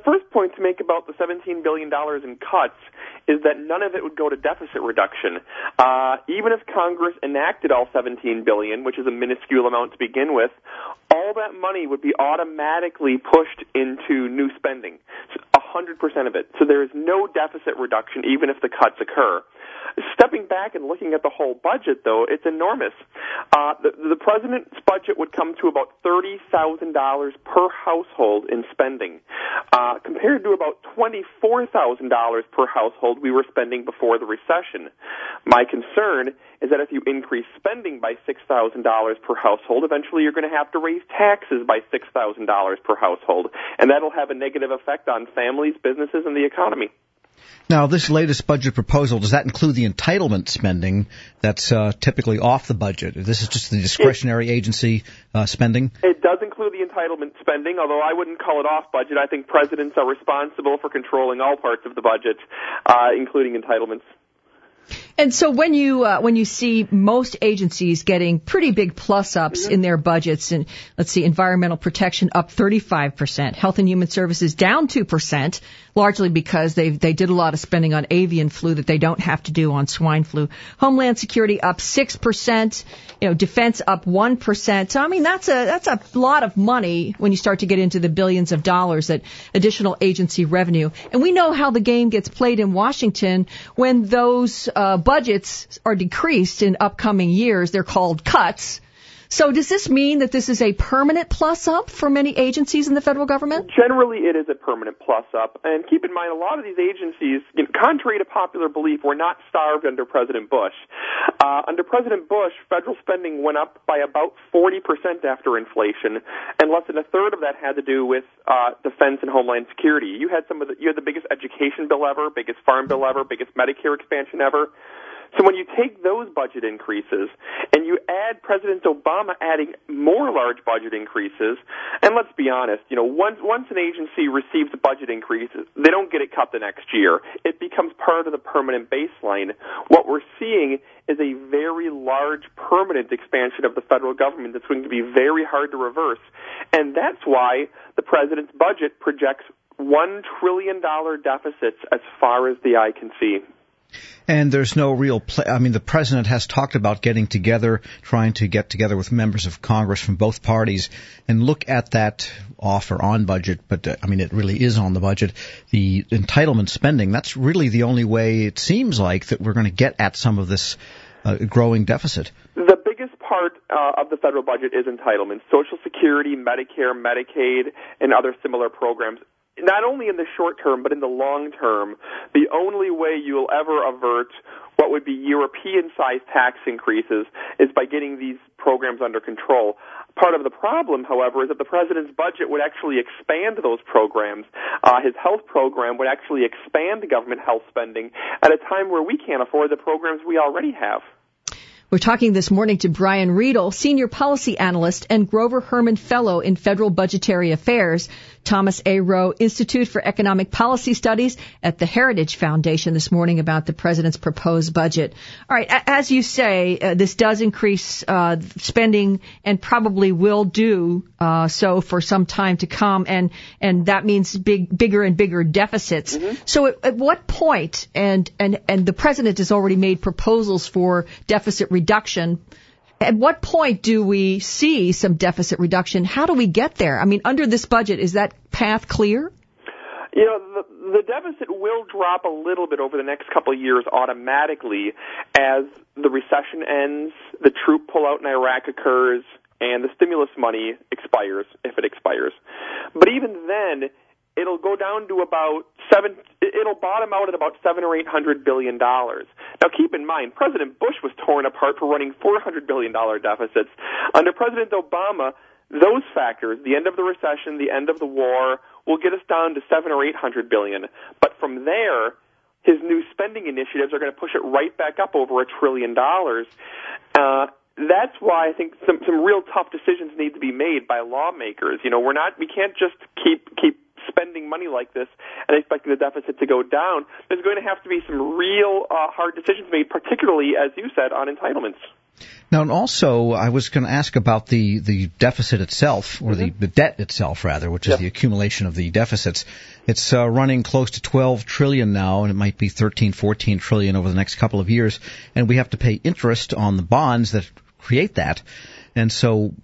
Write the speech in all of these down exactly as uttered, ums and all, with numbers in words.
first point to make about the seventeen billion dollars in cuts is that none of it would go to deficit reduction. Uh, even if Congress enacted all seventeen billion dollars, which is a minuscule amount to begin with, all that money would be automatically pushed into new spending, one hundred percent of it. So there is no deficit reduction even if the cuts occur. Stepping back and looking at the whole budget, though, it's enormous. Uh, the, the president's budget would come to about thirty thousand dollars per household in spending, uh, compared to about twenty-four thousand dollars per household we were spending before the recession. My concern is that if you increase spending by six thousand dollars per household, eventually you're going to have to raise taxes by six thousand dollars per household, and that'll have a negative effect on families, businesses, and the economy. Now, this latest budget proposal, does that include the entitlement spending that's uh, typically off the budget? This is just the discretionary it, agency uh, spending? It does include the entitlement spending, although I wouldn't call it off budget. I think presidents are responsible for controlling all parts of the budget, uh, including entitlements. And so when you uh, when you see most agencies getting pretty big plus-ups mm-hmm. in their budgets, and let's see, environmental protection up thirty-five percent, Health and Human Services down two percent, largely because they they did a lot of spending on avian flu that they don't have to do on swine flu. Homeland Security up six percent, you know, defense up one percent. So I mean that's a that's a lot of money when you start to get into the billions of dollars that additional agency revenue. And we know how the game gets played in Washington when those uh, budgets are decreased in upcoming years. They're called cuts. So does this mean that this is a permanent plus-up for many agencies in the federal government? Generally, it is a permanent plus-up. And keep in mind, a lot of these agencies, you know, contrary to popular belief, were not starved under President Bush. Uh, under President Bush, federal spending went up by about forty percent after inflation, and less than a third of that had to do with uh, defense and homeland security. You had some of the, you had the biggest education bill ever, biggest farm bill ever, biggest Medicare expansion ever. So when you take those budget increases and you add President Obama adding more large budget increases, and let's be honest, you know, once once an agency receives a budget increase, they don't get it cut the next year. It becomes part of the permanent baseline. What we're seeing is a very large permanent expansion of the federal government that's going to be very hard to reverse. And that's why the president's budget projects one trillion dollars deficits as far as the eye can see. And there's no real play. I mean, the president has talked about getting together, trying to get together with members of Congress from both parties and look at that offer on budget. But, uh, I mean, it really is on the budget. The entitlement spending, that's really the only way it seems like that we're going to get at some of this uh, growing deficit. The biggest part uh, of the federal budget is entitlements, Social Security, Medicare, Medicaid, and other similar programs. Not only in the short term, but in the long term, the only way you'll ever avert what would be European-sized tax increases is by getting these programs under control. Part of the problem, however, is that the president's budget would actually expand those programs. Uh, his health program would actually expand government health spending at a time where we can't afford the programs we already have. We're talking this morning to Brian Riedel, Senior Policy Analyst and Grover Herman Fellow in Federal Budgetary Affairs, Thomas A. Rowe Institute for Economic Policy Studies at the Heritage Foundation this morning about the president's proposed budget. All right, as you say, uh, this does increase uh, spending and probably will do uh, so for some time to come, and and that means big, bigger and bigger deficits. Mm-hmm. So at, at what point, and, and, and the president has already made proposals for deficit reduction, at what point do we see some deficit reduction? How do we get there? I mean, under this budget, is that path clear? You know, the, the deficit will drop a little bit over the next couple of years automatically as the recession ends, the troop pullout in Iraq occurs, and the stimulus money expires, if it expires. But even then, it'll go down to about seven. It'll bottom out at about seven or eight hundred billion dollars. Now, keep in mind, President Bush was torn apart for running four hundred billion dollars deficits. Under President Obama, those factors, the end of the recession, the end of the war, will get us down to seven or eight hundred billion. But from there, his new spending initiatives are going to push it right back up over a trillion dollars. Uh, That's why I think some some real tough decisions need to be made by lawmakers. You know, we're not we can't just keep keep spending money like this and expecting the deficit to go down. There's going to have to be some real uh, hard decisions made, particularly, as you said, on entitlements. Now, and also, I was going to ask about the, the deficit itself, or mm-hmm. the, the debt itself, rather, which is yep. the accumulation of the deficits. It's uh, running close to twelve trillion dollars now, and it might be thirteen, fourteen trillion dollars over the next couple of years, and we have to pay interest on the bonds that create that. And so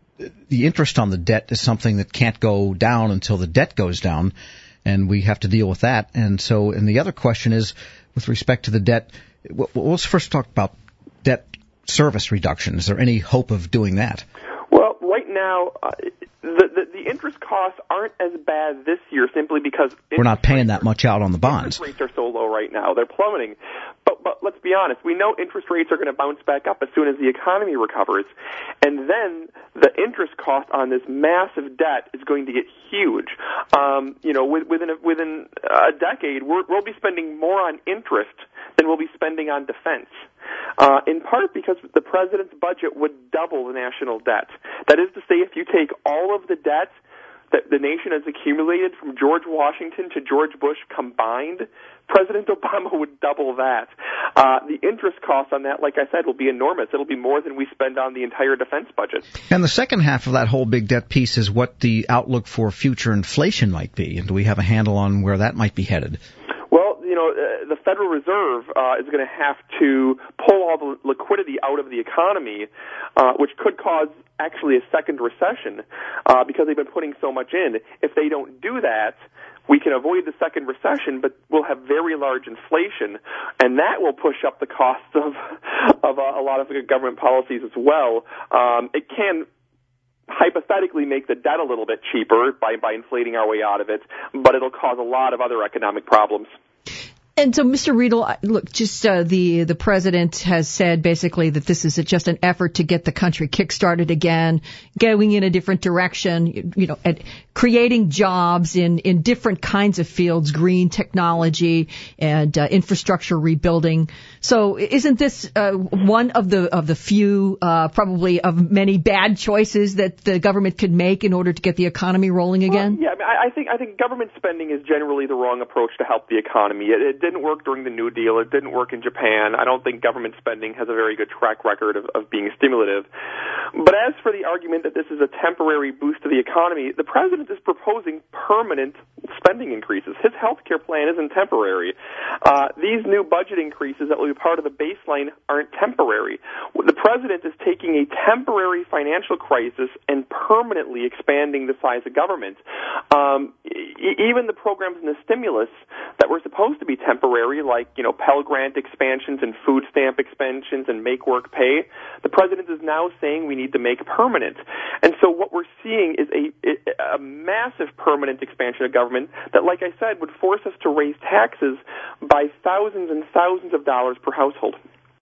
the interest on the debt is something that can't go down until the debt goes down, and we have to deal with that. And so, and the other question is, with respect to the debt, well, let's first talk about debt service reduction. Is there any hope of doing that? Well, right now, uh, the, the the interest costs aren't as bad this year simply because we're not paying that much out on the bonds. Interest rates are so low right now; they're plummeting. But but let's be honest, we know interest rates are going to bounce back up as soon as the economy recovers, and then the interest cost on this massive debt is going to get huge. Um, you know, within a, within a decade, we're, we'll be spending more on interest than we'll be spending on defense. Uh, in part because the president's budget would double the national debt. That is to say, if you take all of the debt that the nation has accumulated from George Washington to George Bush combined, President Obama would double that. Uh, the interest cost on that, like I said, will be enormous. It'll be more than we spend on the entire defense budget. And the second half of that whole big debt piece is what the outlook for future inflation might be. And do we have a handle on where that might be headed? Well, you know, uh, the Federal Reserve uh, is going to have to pull all the liquidity out of the economy, uh, which could cause actually a second recession uh, because they've been putting so much in. If they don't do that, we can avoid the second recession, but we'll have very large inflation, and that will push up the costs of of uh, a lot of government policies as well. Um, it can hypothetically make the debt a little bit cheaper by, by inflating our way out of it, but it'll cause a lot of other economic problems. And so, Mister Riedel, look, just uh, the the president has said basically that this is just an effort to get the country kick-started again, going in a different direction, you, you know, at creating jobs in, in different kinds of fields, green technology and uh, infrastructure rebuilding. So, isn't this uh, one of the of the few, uh, probably of many bad choices that the government could make in order to get the economy rolling again? Well, yeah, I, mean, I think I think government spending is generally the wrong approach to help the economy. It, it didn't work during the New Deal. It didn't work in Japan. I don't think government spending has a very good track record of, of being stimulative. But as for the argument that this is a temporary boost to the economy, the president is proposing permanent spending increases. His health care plan isn't temporary. Uh, these new budget increases that will be part of the baseline aren't temporary. The president is taking a temporary financial crisis and permanently expanding the size of government. Um, e- even the programs in the stimulus that were supposed to be temporary, like, you know, Pell Grant expansions and food stamp expansions and make work pay, the president is now saying we need to make permanent. And so what we're seeing is a, a massive permanent expansion of government that, like I said, would force us to raise taxes by thousands and thousands of dollars per household.